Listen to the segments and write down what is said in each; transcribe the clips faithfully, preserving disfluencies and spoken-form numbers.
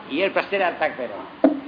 ಏನು ಪ್ರಶ್ನೆ ಅರ್ಥ ಆಗ್ತಾ ಇಲ್ಲ.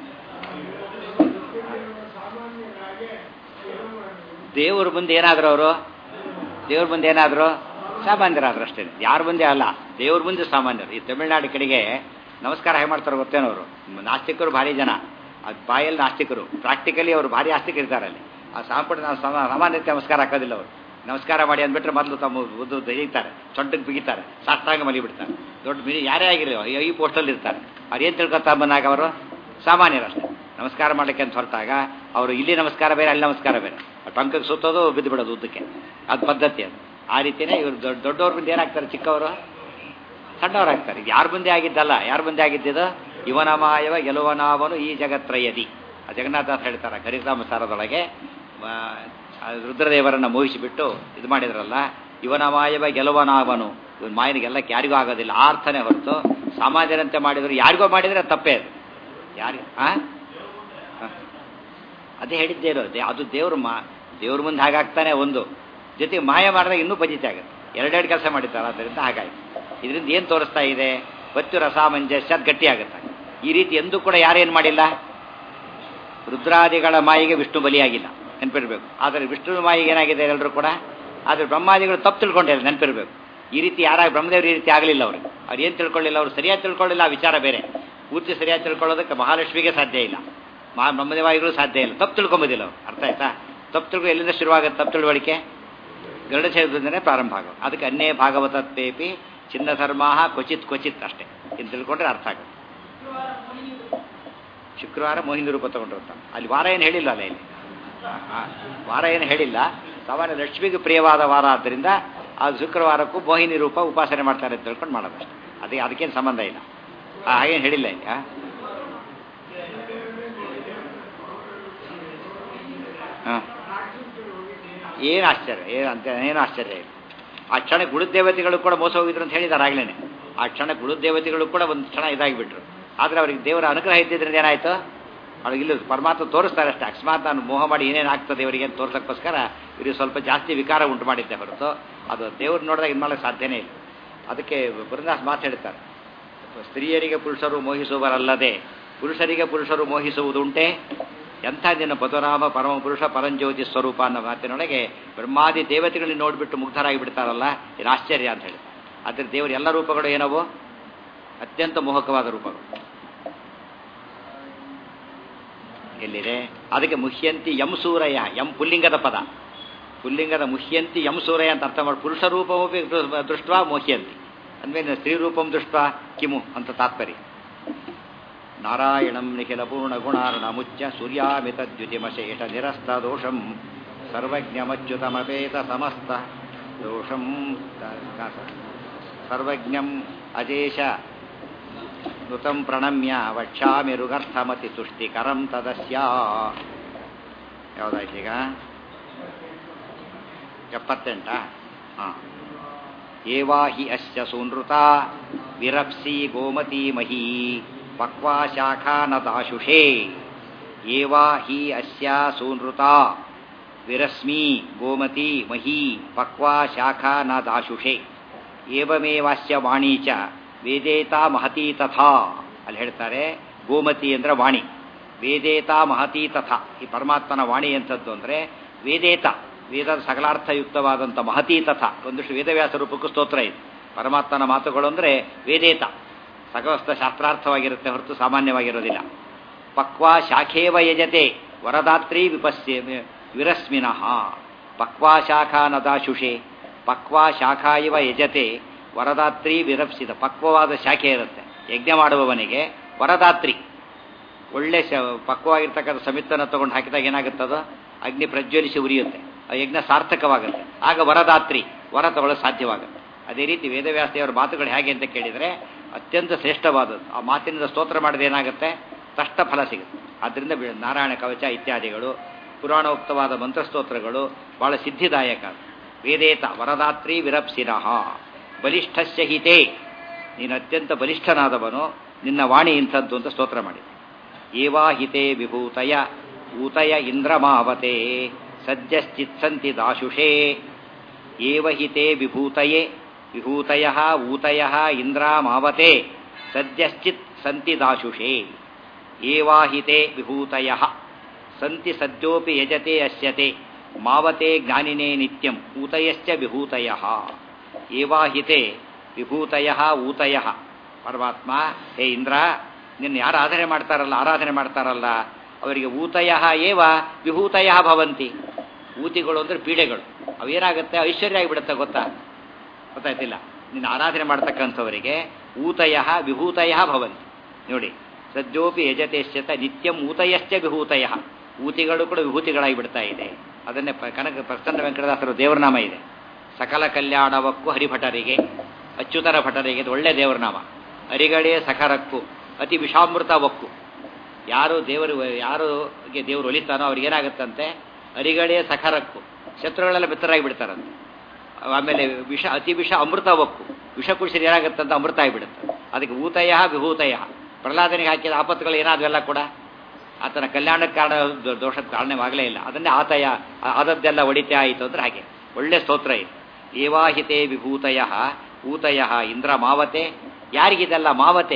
ದೇವ್ರ ಮುಂದೆ ಏನಾದ್ರು ಅವರು ದೇವ್ರ ಮುಂದೆ ಏನಾದ್ರು ಸಾಮಾನ್ಯರಾದ್ರು ಅಷ್ಟೇ, ಯಾರ ಮುಂದೆ ಅಲ್ಲ, ದೇವ್ರ ಮುಂದೆ ಸಾಮಾನ್ಯರು. ಈ ತಮಿಳುನಾಡು ಕಡೆಗೆ ನಮಸ್ಕಾರ ಹೇಗೆ ಮಾಡ್ತಾರೆ ಗೊತ್ತೇನವರು, ನಾಸ್ತಿಕರು ಭಾರಿ ಜನ, ಅದು ಬಾಯಲ್ಲಿ ನಾಸ್ತಿಕರು, ಪ್ರಾಕ್ಟಿಕಲಿ ಅವರು ಭಾರಿ ಆಸ್ತಿಕರು ಇರ್ತಾರೆ ಅಲ್ಲಿ. ಆ ಸಾಂಪುಟ ಸಾಮಾನ್ಯ ನಮಸ್ಕಾರ ಹಾಕೋದಿಲ್ಲ ಅವರು. ನಮಸ್ಕಾರ ಮಾಡಿ ಅಂದ್ಬಿಟ್ರೆ ಮೊದಲು ತಮ್ಮ ಉದ್ದು ತೆಗಿತಾರೆ, ಸೊಂಟಕ್ಕೆ ಬಿಗಿತಾರೆ, ಸಾಷ್ಟಾಂಗ ಮಲಿಬಿಡ್ತಾರೆ. ದೊಡ್ಡ ಬಿಡಿ ಯಾರೇ ಆಗಿರಲಿ ಈ ಪೋಸ್ಟಲ್ಲಿ ಇರ್ತಾರೆ. ಅವ್ರು ಏನು ತಿಳ್ಕೊತಾ ಬಂದಾಗ ಅವರು ಸಾಮಾನ್ಯರಷ್ಟೇ. ನಮಸ್ಕಾರ ಮಾಡೋಕ್ಕೆ ಅಂತ ಹೊರಟಾಗ ಅವರು ಇಲ್ಲಿ ನಮಸ್ಕಾರ ಬೇರೆ, ಅಲ್ಲಿ ನಮಸ್ಕಾರ ಬೇರೆ, ಟಂಕಕ್ಕೆ ಸುತ್ತೋದು ಬಿದ್ದು ಬಿಡೋದು ಉದ್ದಕ್ಕೆ, ಅದು ಪದ್ಧತಿ ಅದು. ಆ ರೀತಿಯೇ ಇವರು ದೊಡ್ಡ ದೊಡ್ಡವ್ರ ಮುಂದೆ ಏನಾಗ್ತಾರೆ, ಚಿಕ್ಕವರು ಸಣ್ಣವರಾಗ್ತಾರೆ. ಇದು ಯಾರ ಮುಂದೆ ಆಗಿದ್ದಲ್ಲ, ಯಾರ ಮುಂದೆ ಆಗಿದ್ದಿದ್ದು ಇವನಮಾಯವ ಗೆಲುವನಾವನು ಈ ಜಗತ್ರಯದಿ. ಆ ಜಗನ್ನಾಥದಾಸ್ ಹೇಳ್ತಾರೆ ಹರಿರಾಮ ಸಾರದೊಳಗೆ, ರುದ್ರದೇವರನ್ನು ಮೋಹಿಸಿಬಿಟ್ಟು ಇದು ಮಾಡಿದ್ರಲ್ಲ, ಇವನಮಾಯವ ಗೆಲುವನಾವನು, ಇವನ್ ಮಾಯನಿಗೆಲ್ಲಕ್ಕೆ ಯಾರಿಗೂ ಆಗೋದಿಲ್ಲ ಆ ಅರ್ಥನೇ ಹೊರತು ಸಾಮಾನ್ಯರಂತೆ ಮಾಡಿದ್ರು ಯಾರಿಗೋ ಮಾಡಿದರೆ ತಪ್ಪೇ ಅದು. ಯಾರಿಗೆ ಆ ಅದೇ ಹೇಳಿದ್ದೇನೋ, ಅದು ದೇವ್ರ ಮಾ ದೇವ್ರ ಮುಂದೆ ಹಾಗಾಗ್ತಾನೆ ಒಂದು, ಜೊತೆಗೆ ಮಾಯ ಮಾಡಿದಾಗ ಇನ್ನೂ ಪಜಿತಿ ಆಗುತ್ತೆ. ಎರಡೆರಡು ಕೆಲಸ ಮಾಡಿದ್ದಾರೆ, ಆದ್ದರಿಂದ ಹಾಗಾಯ್ತು. ಇದರಿಂದ ಏನು ತೋರಿಸ್ತಾ ಇದೆ, ಬತ್ತು ರಸಾಮಂಜಸ್ಯ ಗಟ್ಟಿ ಆಗುತ್ತೆ. ಈ ರೀತಿ ಎಂದೂ ಕೂಡ ಯಾರೇನು ಮಾಡಿಲ್ಲ, ರುದ್ರಾದಿಗಳ ಮಾಯಿಗೆ ವಿಷ್ಣು ಬಲಿಯಾಗಿಲ್ಲ, ನೆನಪಿರ್ಬೇಕು. ಆದರೆ ವಿಷ್ಣು ಮಾಯಿಗೆ ಏನಾಗಿದೆ ಎಲ್ಲರೂ ಕೂಡ, ಆದರೆ ಬ್ರಹ್ಮಾದಿಗಳು ತಪ್ಪು ತಿಳ್ಕೊಂಡಿಲ್ಲ, ನೆನಪಿರ್ಬೇಕು. ಈ ರೀತಿ ಯಾರಾಗ ಬ್ರಹ್ಮದೇವರು ಈ ರೀತಿ ಆಗಲಿಲ್ಲ ಅವ್ರಿಗೆ. ಅವ್ರು ಏನು ತಿಳ್ಕೊಳ್ಳಿಲ್ಲ, ಅವ್ರು ಸರಿಯಾಗಿ ತಿಳ್ಕೊಳ್ಳಿಲ್ಲ, ಆ ವಿಚಾರ ಬೇರೆ. ಪೂರ್ತಿ ಸರಿಯಾಗಿ ತಿಳ್ಕೊಳ್ಳೋದಕ್ಕೆ ಮಹಾಲಕ್ಷ್ಮಿಗೆ ಸಾಧ್ಯ ಇಲ್ಲ, ಮಹಾ ಬ್ರಹ್ಮದೇವಾದಿಗಳು ಸಾಧ್ಯ ಇಲ್ಲ. ತಪ್ಪು ತಿಳ್ಕೊಂಬೋದಿಲ್ಲ ಅವ್ರು, ಅರ್ಥ ಆಯ್ತಾ? ತಪ್ಪು ತಿಳ್ಕೊ ಎಲ್ಲಿಂದ ಶುರುವಾಗುತ್ತೆ ತಪ್ಪು ತಿಳುವಳಿಕೆ, ಗರುಡ ಛೇದದಿಂದನೇ ಪ್ರಾರಂಭ ಆಗೋದು. ಅದಕ್ಕೆ ಅನ್ನೇ ಭಾಗವತತ್ವೇಪಿ ಚಿನ್ನ ಧರ್ಮಾಹ ಕ್ವಚಿತ್ ಕ್ವಚಿತ್ ಅಷ್ಟೇ, ಇನ್ನು ತಿಳ್ಕೊಂಡ್ರೆ ಅರ್ಥ ಆಗುತ್ತೆ. ಶುಕ್ರವಾರ ಮೋಹಿನಿ ರೂಪ ತಗೊಂಡಿರ್ತಾನೆ, ಅಲ್ಲಿ ವಾರ ಏನು ಹೇಳಿಲ್ಲ, ಅಲ್ಲ ಇಲ್ಲಿ ವಾರ ಏನು ಹೇಳಿಲ್ಲ. ಸಾಮಾನ್ಯ ಲಕ್ಷ್ಮಿಗೆ ಪ್ರಿಯವಾದ ವಾರ ಆದ್ದರಿಂದ ಅದು ಶುಕ್ರವಾರಕ್ಕೂ ಮೋಹಿನಿ ರೂಪ ಉಪಾಸನೆ ಮಾಡ್ತಾರೆ ಅಂತ ತಿಳ್ಕೊಂಡು ಮಾಡೋದಷ್ಟೇ. ಅದೇ ಅದಕ್ಕೇನು ಸಂಬಂಧ ಇಲ್ಲ, ಹಾಗೇನು ಹೇಳಿಲ್ಲ ಇಲ್ಲಿ. ಹಾಂ ಏನು ಆಶ್ಚರ್ಯ, ಏನು ಅಂತ ಏನು ಆಶ್ಚರ್ಯ ಇಲ್ಲ. ಆ ಕ್ಷಣ ಗುರುದೇವತೆಗಳು ಕೂಡ ಮೋಸ ಹೋಗಿದ್ರು ಅಂತ ಹೇಳಿದ್ದಾರೆ ಆಗ್ಲೇ. ಆ ಕ್ಷಣ ಗುರುದೇವತೆಗಳು ಕೂಡ ಒಂದು ಕ್ಷಣ ಇದಾಗಿಬಿಟ್ರು. ಆದರೆ ಅವ್ರಿಗೆ ದೇವರ ಅನುಗ್ರಹ ಇದ್ದಿದ್ರಿಂದ ಏನಾಯಿತು, ಅವ್ರಿಗೆ ಇಲ್ಲ ಪರಮಾತ್ಮ ತೋರಿಸ್ತಾರೆ ಅಷ್ಟೇ. ಅಕಸ್ಮಾತ್ ನಾನು ಮೋಹ ಮಾಡಿ ಏನೇನು ಆಗ್ತದೆ ಇವರಿಗೆ ಅಂತ ತೋರ್ಸೋಕ್ಕೋಸ್ಕರ ಇವ್ರಿಗೆ ಸ್ವಲ್ಪ ಜಾಸ್ತಿ ವಿಕಾರ ಉಂಟು ಮಾಡಿದ್ದೆ ಹೊರತು ಅದು ದೇವ್ರು ನೋಡಿದಾಗ ಇದು ಮಾಡೋಕ್ಕೆ ಸಾಧ್ಯನೇ ಇಲ್ಲ. ಅದಕ್ಕೆ ಬೃಂದಾಸ್ ಮಾತು ಹೇಳ್ತಾರೆ, ಸ್ತ್ರೀಯರಿಗೆ ಪುರುಷರು ಮೋಹಿಸುವರಲ್ಲದೆ ಪುರುಷರಿಗೆ ಪುರುಷರು ಮೋಹಿಸುವುದುಂಟೆ, ಎಂಥ ನಿನ್ನ ಪದುರಾಮ ಪರಮ ಪುರುಷ ಪರಂಜ್ಯೋತಿ ಸ್ವರೂಪ ಅನ್ನೋ ಮಾತಿನೊಳಗೆ ಬ್ರಹ್ಮಾದಿ ದೇವತೆಗಳನ್ನ ನೋಡಿಬಿಟ್ಟು ಮುಗ್ಧರಾಗಿ ಬಿಡ್ತಾರಲ್ಲ, ಇದು ಆಶ್ಚರ್ಯ ಅಂತ ಹೇಳಿ. ಆದರೆ ದೇವರ ಎಲ್ಲ ರೂಪಗಳು ಏನವು ಅತ್ಯಂತ ಮೋಹಕವಾದ ರೂಪಗಳು. ಎಲ್ಲಿದೆ ಅದಕ್ಕೆ ಮುಹ್ಯಂತಿ ಯಂ ಸೂರಯ, ಯಂ ಪುಲ್ಲಿಂಗದ ಪದ, ಪುಲ್ಲಿಂಗದ ಮುಹ್ಯಂತಿ ಯಂ ಸೂರಯ ಅಂತ ಅರ್ಥ ಮಾಡಿ ಪುರುಷ ರೂಪಮಪಿ ದೃಷ್ಟ ಮೋಹ್ಯಂತಿ ಅಂದ್ಮೇಲೆ ಸ್ತ್ರೀ ರೂಪಂ ದೃಷ್ಟ ಕಿಮು ಅಂತ ತಾತ್ಪರ್ಯ. ನಾರಾಯಣಂ ನಿಖಿಲ ಪೂರ್ಣ ಗುಣಾರ್ಣ ಮುಚ್ಚ ಸೂರ್ಯಾಮಿತ ದ್ಯುತಿಮಶೇಷ ನಿರಸ್ತ ದೋಷಂ ಸರ್ವಜ್ಞಮಚ್ಯುತಮಪೇತ ಸಮಸ್ತ ದೋಷಂ ಸರ್ವಜ್ಞಂ ಅಜೇಶ ನುತಂ ಪ್ರಣಮ್ಯ ವಕ್ಷಾಮಿ ರುಗರ್ಥಮತಿ ತುಷ್ಟಿಕರಂ ತದಸ್ಯ. ಯಾವುದಾಯ್ತು ಈಗ? ಎಪ್ಪತ್ತೆಂಟ. ಹಾಂ. ಏವಾ ಹಿ ಅಸ್ಯ ಸೂನೃತ ವಿರಪ್ಸಿ ಗೋಮತಿ ಮಹೀ ಪಕ್ವಾ ಶಾಖಾ ನ ದಾಶುಷೇ. ಏವಾ ಹಿ ಅಸ್ಯ ಸೂನೃತ ವಿರಸ್ಮಿ ಗೋಮತಿ ಮಹೀ ಪಕ್ವಾ ಶಾಖಾ ನ ದಾಶುಷೇ. ಏವಮೇವಾಸ್ಯ ವಾಣಿ ಚ ವೇದೇತಾ ಮಹತಿ ತಥಾ. ಅಲ್ಲಿ ಹೇಳ್ತಾರೆ ಗೋಮತಿ ಅಂದ್ರೆ ವಾಣಿ, ವೇದೇತಾ ಮಹತಿ ತಥಾ. ಈ ಪರಮಾತ್ಮನ ವಾಣಿ ಎಂಥದ್ದು ಅಂದರೆ ವೇದೇತ, ವೇದದ ಸಕಲಾರ್ಥಯುಕ್ತವಾದಂಥ ಮಹತಿ ತಥಾ. ಒಂದಿಷ್ಟು ವೇದವ್ಯಾಸ ರೂಪಕ್ಕೂ ಸ್ತೋತ್ರ ಇದೆ. ಪರಮಾತ್ಮನ ಮಾತುಗಳು ಅಂದರೆ ವೇದೇತ, ಸಕಲಸ್ಥ ಶಾಸ್ತ್ರಾರ್ಥವಾಗಿರುತ್ತೆ ಹೊರತು ಸಾಮಾನ್ಯವಾಗಿರೋದಿಲ್ಲ. ಪಕ್ವಾ ಶಾಖೇವ ಯಜತೆ ವರದಾತ್ರಿ ವಿಪಸ್ಯ ವಿರಸ್ಮಿನಃ. ಪಕ್ವಾ ಶಾಖಾ ನದಾಶುಷೆ, ಪಕ್ವಾ ಶಾಖಾ ಇವ ಯಜತೆ ವರದಾತ್ರಿ ವಿರಪ್ಸಿದ. ಪಕ್ವವಾದ ಶಾಖೆ ಇರುತ್ತೆ ಯಜ್ಞ ಮಾಡುವವನಿಗೆ, ವರದಾತ್ರಿ ಒಳ್ಳೆ ಶ ಪಕ್ವವಾಗಿರ್ತಕ್ಕಂಥ ಸಮಿತನ್ನು ತಗೊಂಡು ಹಾಕಿದಾಗ ಏನಾಗುತ್ತದೋ ಅಗ್ನಿ ಪ್ರಜ್ವಲಿಸಿ ಉರಿಯುತ್ತೆ, ಆ ಯಜ್ಞ ಸಾರ್ಥಕವಾಗುತ್ತೆ. ಆಗ ವರದಾತ್ರಿ ವರ ತಗೊಳ್ಳೋಕೆ ಸಾಧ್ಯವಾಗುತ್ತೆ. ಅದೇ ರೀತಿ ವೇದವ್ಯಾಸದೇವರ ಮಾತುಗಳು ಹೇಗೆ ಅಂತ ಕೇಳಿದರೆ ಅತ್ಯಂತ ಶ್ರೇಷ್ಠವಾದದ್ದು. ಆ ಮಾತಿನಿಂದ ಸ್ತೋತ್ರ ಮಾಡಿದ್ರೆ ಏನಾಗುತ್ತೆ, ತಷ್ಟ ಫಲ ಸಿಗುತ್ತೆ. ಆದ್ದರಿಂದ ನಾರಾಯಣ ಕವಚ ಇತ್ಯಾದಿಗಳು ಪುರಾಣೋಕ್ತವಾದ ಮಂತ್ರಸ್ತೋತ್ರಗಳು ಬಹಳ ಸಿದ್ಧಿದಾಯಕ. ವೇದೇತ ವರದಾತ್ರಿ ವಿರಪ್ಸಿನಃ ಬಲಿಷ್ಠಸ್ಯ ಹಿತೇ. ನೀನು ಅತ್ಯಂತ ಬಲಿಷ್ಠನಾದವನು, ನಿನ್ನ ವಾಣಿ ಇಂಥದ್ದು ಅಂತ ಸ್ತೋತ್ರ ಮಾಡಿ. ಏವಾ ಹಿತೇ ವಿಭೂತಯ ಊತಯ ಇಂದ್ರಮಾವತೆ ಸದ್ಯಶ್ಚಿತ್ಸಂತಿ ದಾಶುಷೇ. ಏವ ಹಿತೇ ವಿಭೂತಯೇ ವಿಭೂತಯ ಊತಯ ಇಂದ್ರಮಾವತೆ ಸದ್ಯಶ್ಚಿತ್ ಸಂತಿ ದಾಶುಷೇ ಏವಾಹಿತೆ ವಿಭೂತಯಃ ಸಂತಿ ಸದ್ಯೋಪಿ ಯಜತೆ ಅಸ್ಯತೆ ಮಾವತೆ ಜ್ಞಾನಿನೇ ನಿತ್ಯಂ ಊತಯಶ್ಚ ವಿಭೂತಯಃ ಏವಾಹಿತೆ ವಿಭೂತಯಃ ಊತಯಃ. ಪರಮಾತ್ಮ, ಹೇ ಇಂದ್ರ, ನಿನ್ನ ಯಾರು ಆರಾಧನೆ ಮಾಡ್ತಾರಲ್ಲ ಆರಾಧನೆ ಮಾಡ್ತಾರಲ್ಲ ಅವರಿಗೆ ಊತಯಃ ಏವ ವಿಭೂತಯಃ ಭವಂತಿ. ಊತಿಗಳು ಅಂದರೆ ಪೀಡೆಗಳು. ಅವೇನಾಗುತ್ತೆ, ಐಶ್ವರ್ಯ ಆಗಿಬಿಡುತ್ತೆ. ಗೊತ್ತಾ ಗೊತ್ತಾಯ್ತಿಲ್ಲ? ನಿನ್ನ ಆರಾಧನೆ ಮಾಡ್ತಕ್ಕಂಥವರಿಗೆ ಊತಯಃ ವಿಭೂತಯಃ ಭವಂತಿ. ನೋಡಿ, ಸದ್ಯೋಪಿ ಯಜತೇಶ್ಚತ ನಿತ್ಯಂ ಊತಯಶ್ಚ ವಿಭೂತಯಃ. ಊತಿಗಳು ಕೂಡ ವಿಭೂತಿಗಳಾಗಿ ಬಿಡ್ತಾ ಇದೆ. ಅದನ್ನೇ ಕನಕ ಪ್ರಸನ್ನ ವೆಂಕಟದಾಸರು ದೇವರನಾಮ ಇದೆ. ಸಕಲ ಕಲ್ಯಾಣವಕ್ಕೂ ಹರಿಭಟರಿಗೆ, ಅಚ್ಯುತರ ಭಟರಿಗೆ, ಇದು ಒಳ್ಳೆ ದೇವರನಾಮ. ಹರಿಗಳೇ ಸಖರಕ್ಕೂ ಅತಿ ವಿಷಾಮೃತವಕ್ಕೂ. ಯಾರು ದೇವರು ಯಾರಿಗೆ ದೇವರು ಒಲಿತಾನೋ ಅವ್ರಿಗೆ ಏನಾಗುತ್ತಂತೆ, ಹರಿಗಳೇ ಸಖರಕ್ಕೂ, ಶತ್ರುಗಳೆಲ್ಲ ಮಿತ್ರರಾಗಿ ಬಿಡ್ತಾರಂತೆ. ಆಮೇಲೆ ವಿಷ ಅತಿ ವಿಷ ಅಮೃತವಕ್ಕೂ, ವಿಷ ಕುಡಿಸಿದ್ರೆ ಏನಾಗುತ್ತಂತ ಅಮೃತ ಆಗಿಬಿಡುತ್ತೆ. ಅದಕ್ಕೆ ಊತಯ ವಿಭೂತಯ. ಪ್ರಹ್ಲಾದನಿಗೆ ಹಾಕಿದ ಆಪತ್ತುಗಳು ಏನಾದವೆಲ್ಲ ಕೂಡ ಆತನ ಕಲ್ಯಾಣಕ್ಕೆ ಕಾರಣ, ದೋಷದ ಕಾರಣವಾಗಲೇ ಇಲ್ಲ. ಅದನ್ನೇ ಆತಯ ಆದದ್ದೆಲ್ಲ ಒಡಿತೆ ಆಯಿತು ಅಂದ್ರೆ ಹಾಗೆ ಒಳ್ಳೆ ಸ್ತೋತ್ರ ಇದೆ. ಏವಾಹಿತೆ ವಿಭೂತಯ ಊತಯ ಇಂದ್ರ ಮಾವತೆ. ಯಾರಿಗಿದೆಲ್ಲ ಮಾವತೆ?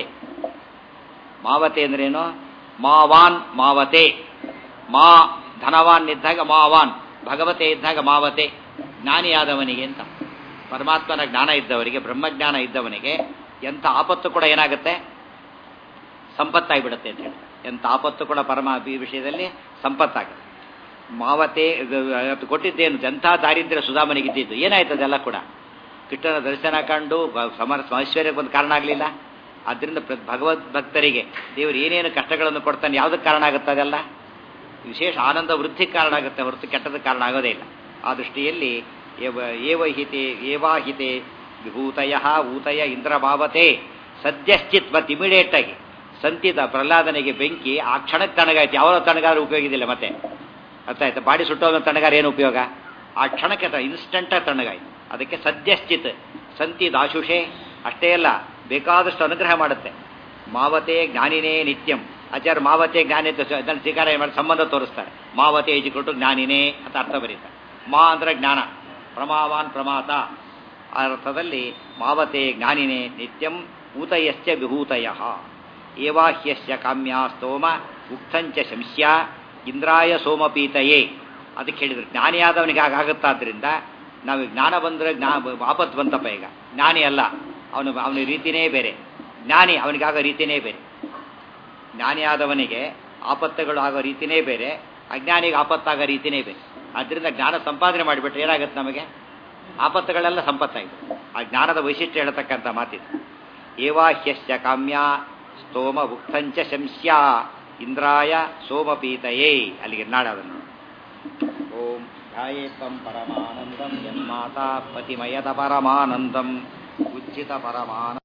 ಮಾವತೆ ಅಂದ್ರೇನು? ಮಾವಾನ್ ಮಾವತೆ. ಮಾ ಧನವಾನ್ ಇದ್ದಾಗ ಮಾವಾನ್, ಭಗವತೆ ಇದ್ದಾಗ ಮಾವತೆ, ಜ್ಞಾನಿಯಾದವನಿಗೆ ಅಂತ. ಪರಮಾತ್ಮನ ಜ್ಞಾನ ಇದ್ದವರಿಗೆ, ಬ್ರಹ್ಮಜ್ಞಾನ ಇದ್ದವನಿಗೆ ಎಂಥ ಆಪತ್ತು ಕೂಡ ಏನಾಗುತ್ತೆ, ಸಂಪತ್ತಾಗಿಬಿಡುತ್ತೆ ಅಂತ ಹೇಳಿ. ಎಂಥ ಆಪತ್ತು ಕೂಡ ಪರಮ ಈ ವಿಷಯದಲ್ಲಿ ಸಂಪತ್ತಾಗುತ್ತೆ. ಮಾವತೆ ಕೊಟ್ಟಿದ್ದೇನು, ಎಂಥ ದಾರಿದ್ರ್ಯ ಸುಧಾಮನಿಗಿದ್ದಿದ್ದು. ಏನಾಯ್ತು ಅದೆಲ್ಲ ಕೂಡ? ಕೃಷ್ಣನ ದರ್ಶನ ಕಂಡು ಸಮರ ಐಶ್ವರ್ಯಕ್ಕೆ ಒಂದು ಕಾರಣ ಆಗಲಿಲ್ಲ. ಆದ್ದರಿಂದ ಭಗವದ್ ಭಕ್ತರಿಗೆ ದೇವರು ಏನೇನು ಕಷ್ಟಗಳನ್ನು ಕೊಡ್ತಾನೆ, ಯಾವುದಕ್ಕೆ ಕಾರಣ ಆಗುತ್ತೆ ಅದೆಲ್ಲ ವಿಶೇಷ ಆನಂದ ವೃದ್ಧಿಗೆ ಕಾರಣ ಆಗುತ್ತೆ, ಹೊರತು ಕೆಟ್ಟದಕ್ಕೆ ಕಾರಣ ಆಗೋದೇ ಇಲ್ಲ. ಆ ದೃಷ್ಟಿಯಲ್ಲಿ ಏವಹಿತೆ ಏವಾಹಿತೆ ವಿಭೂತಯ ಊತಯ ಇಂದ್ರ ಭಾವತೆ ಸದ್ಯಶ್ಚಿತ್. ಮತ್ತು ಇಮಿಡಿಯೇಟ್ ಆಗಿ ಸಂತಿದ ಪ್ರಹ್ಲಾದನಿಗೆ ಬೆಂಕಿ ಆ ಕ್ಷಣಕ್ಕೆ ತಣ್ಣಗಾಯ್ತು. ಯಾವ ತಣ್ಣಗಾರ ಉಪಯೋಗ ಇದಿಲ್ಲ ಮತ್ತೆ. ಅರ್ಥ ಆಯ್ತು? ಬಾಡಿ ಸುಟ್ಟೋದ ತಣ್ಣಗಾರ ಏನು ಉಪಯೋಗ? ಆ ಕ್ಷಣಕ್ಕೆ ಇನ್ಸ್ಟಂಟಾಗಿ ತಣ್ಣಗಾಯ್ತು. ಅದಕ್ಕೆ ಸದ್ಯಶ್ಚಿತ್ ಸಂತಿ ದಾಶುಷೇ. ಅಷ್ಟೇ ಅಲ್ಲ, ಬೇಕಾದಷ್ಟು ಅನುಗ್ರಹ ಮಾಡುತ್ತೆ. ಮಾವತೆ ಜ್ಞಾನಿನೇ ನಿತ್ಯಂ. ಆಚಾರ್ಯ ಮಾವತೆ ಜ್ಞಾನಿ ಅದನ್ನು ಸ್ವೀಕಾರ ಮಾಡಿ ಸಂಬಂಧ ತೋರಿಸ್ತಾರೆ. ಮಾವತೆ ಇಜಿಕೊಟ್ಟು ಜ್ಞಾನಿನೇ ಅಂತ ಅರ್ಥ ಬರೀತಾರೆ. ಮಾ ಅಂದರೆ ಜ್ಞಾನ, ಪ್ರಮಾವಾನ್ ಪ್ರಮಾತ. ಆ ಅರ್ಥದಲ್ಲಿ ಮಾವತೆ ಜ್ಞಾನಿನೇ ನಿತ್ಯಂ ಊತಯಶ್ಚ ವಿಭೂತಯ ಏವಾಹ್ಯಸ್ಯ ಕಾಮ್ಯಾ ಸ್ತೋಮ ಉಕ್ತಂಚ ಶಂಸ್ಯ ಇಂದ್ರಾಯ ಸೋಮಪೀತಯೇ. ಅದಕ್ಕೆ ಹೇಳಿದ್ರು ಜ್ಞಾನಿಯಾದವನಿಗೆ ಆಗುತ್ತಾದ್ರಿಂದ ನಾವು ಜ್ಞಾನ ಬಂದರೆ ಜ್ಞಾ ಆಪತ್ತು ಬಂತಪ್ಪ. ಈಗ ಜ್ಞಾನಿ ಅಲ್ಲ, ಅವನು ಅವನ ರೀತಿಯೇ ಬೇರೆ. ಜ್ಞಾನಿ ಅವನಿಗಾಗೋ ರೀತಿಯೇ ಬೇರೆ. ಜ್ಞಾನಿಯಾದವನಿಗೆ ಆಪತ್ತುಗಳು ಆಗೋ ರೀತಿಯೇ ಬೇರೆ, ಅಜ್ಞಾನಿಗೆ ಆಪತ್ತಾಗೋ ರೀತಿಯೇ ಬೇರೆ. ಆದ್ದರಿಂದ ಜ್ಞಾನ ಸಂಪಾದನೆ ಮಾಡಿಬಿಟ್ರೆ ಏನಾಗುತ್ತೆ, ನಮಗೆ ಆಪತ್ತುಗಳೆಲ್ಲ ಸಂಪತ್ತಾಗಿದೆ. ಆ ಜ್ಞಾನದ ವೈಶಿಷ್ಟ್ಯ ಹೇಳ್ತಕ್ಕಂಥ ಮಾತಿದೆ. ಏವಾಹ್ಯಸ್ಯ ಕಾಮ್ಯ ಸ್ತೋಮ ಉಕ್ತಂಚ ಶಂಸ್ಯ ಇಂದ್ರಾಯ ಸೋಮಪೀತಯೇ. ಅಲ್ಲಿಗೆ ನಾಡದನ್ನು ಓಂ ಧ್ಯಾಯೇತ್ವಂ ಪರಮಾನಂದಂ ಯನ್ಮಾತಾ ಪತಿಮಯದ ಪರಮಾನಂದಂ ಉಜ್ಜಿತ ಪರಮಾನಂದ